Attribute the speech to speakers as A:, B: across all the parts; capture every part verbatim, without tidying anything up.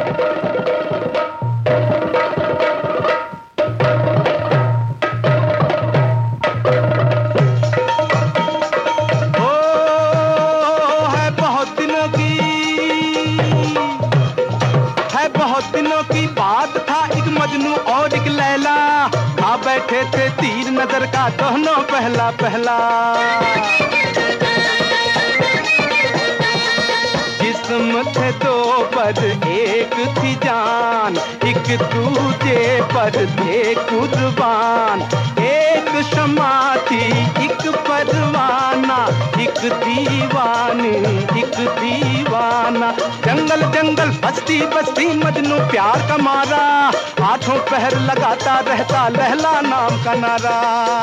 A: दिनों की बात था, एक मजनू और एक लैला आ बैठे थे तीर नजर का दोनों पहला पहला। जिस्म थे दो पर एक थी जान, एक दूजे पर थे कुर्बान। एक शमा थी एक परवाना, एक दीवानी एक दीवाना। जंगल जंगल बस्ती बस्ती मजनू प्यार का मारा, आठों पहर लगाता रहता लैला नाम का नारा।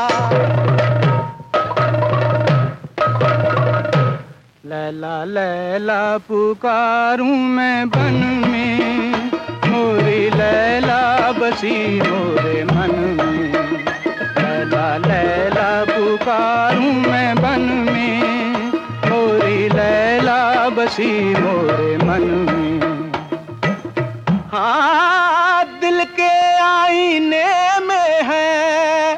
A: लैला लैला पुकारूं मैं बन में, मोरी लैला बसी मोरे मन में। लैला लैला पुकारूं मैं बन में, मोरी लैला बसी मोरे मन में। हाँ दिल के आईने में है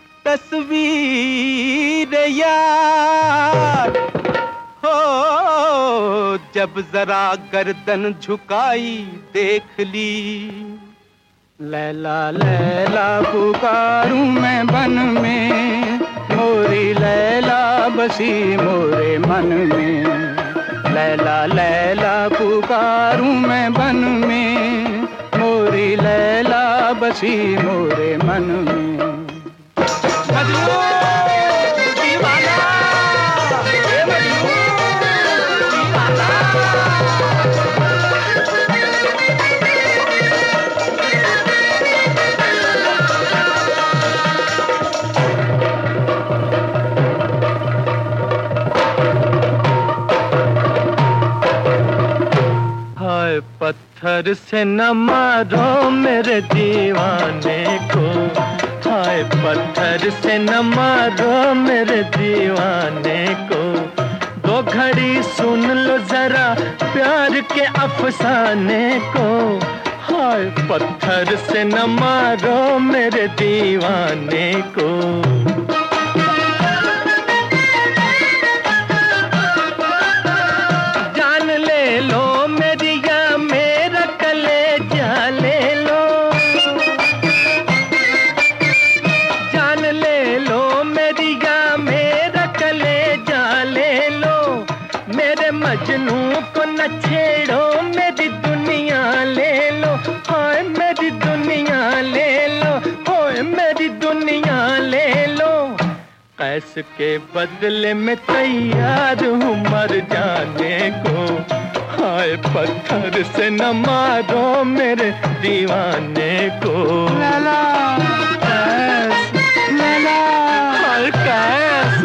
A: तस्वीर यार, हो जब जरा गर्दन झुकाई देख ली। लैला लैला पुकारूं मैं बन में, मोरी लैला बसी मोरे मन में। लैला लैला पुकारूं मैं बन में, मोरी लैला बसी मोरे मन में। मजनू दीवाना, ए मजनू दीवाना। हाय पत्थर से न मारो मेरे दीवाने को, हाय पत्थर से न मारो मेरे दीवाने को। दो घड़ी सुन लो जरा प्यार के अफसाने को, हाय पत्थर से न मारो मेरे दीवाने को। जान ले लो मेरी या मेरा कलेजा ले लो, जान ले लो मेरी या मेरा कलेजा ले लो। मेरे मजनू को न छेड़ो मेरी दुनिया ले लो, हाय मेरी दुनिया ले लो, हाय मेरी दुनिया ले लो। कैस के बदले में तैयार हूँ मर जाने को, हाय पत्थर से न मारो मेरे दीवाने को। लैला कैस, लैला हाय कैस।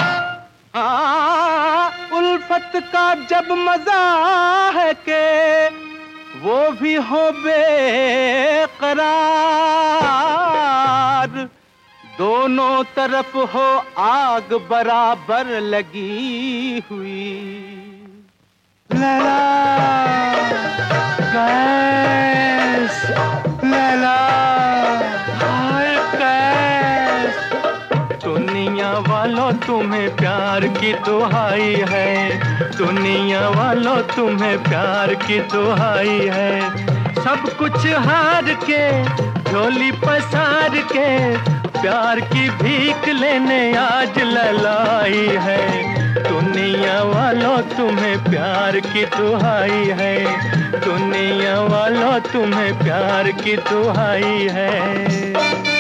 A: हाँ उल्फत का जब मजा है के वो भी हो बेकरार, दोनों तरफ हो आग बराबर लगी हुई। लैला कैस, लैला हाय कैस। दुनिया वालों तुम्हें प्यार की दुहाई है, दुनिया वालों तुम्हें प्यार की दुहाई है। सब कुछ हार के झोली पसार के प्यार की भीख लेने आज ललाई है। दुनिया वालों तुम्हें प्यार की दुहाई है, दुनिया वालों तुम्हें प्यार की दुहाई है।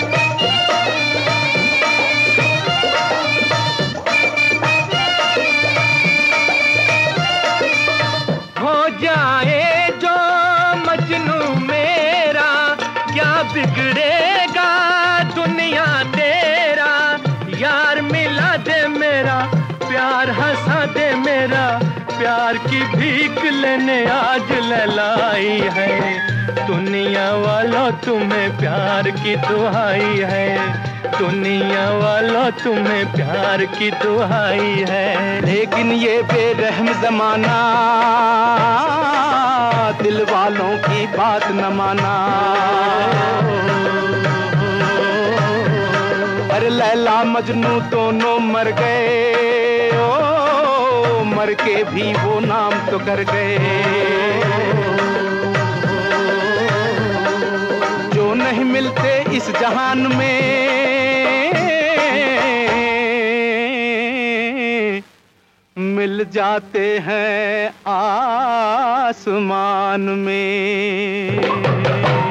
A: हो जाए जो मजनू मेरा क्या बिगड़ेगा दुनिया तेरा। यार मिला दे मेरा प्यार, हंसा दे मेरा प्यार की भीख लेने आज ललाई है। दुनिया वालों तुम्हें प्यार की दुहाई है, दुनिया वालों तुम्हें प्यार की दुहाई है, लेकिन ये बेरहम जमाना दिल वालों की बात न माना। अरे लैला मजनू दोनों मर गए, ओ मर के भी वो नाम तो कर गए। जो नहीं मिलते इस जहान में, मिल जाते हैं आसमान में।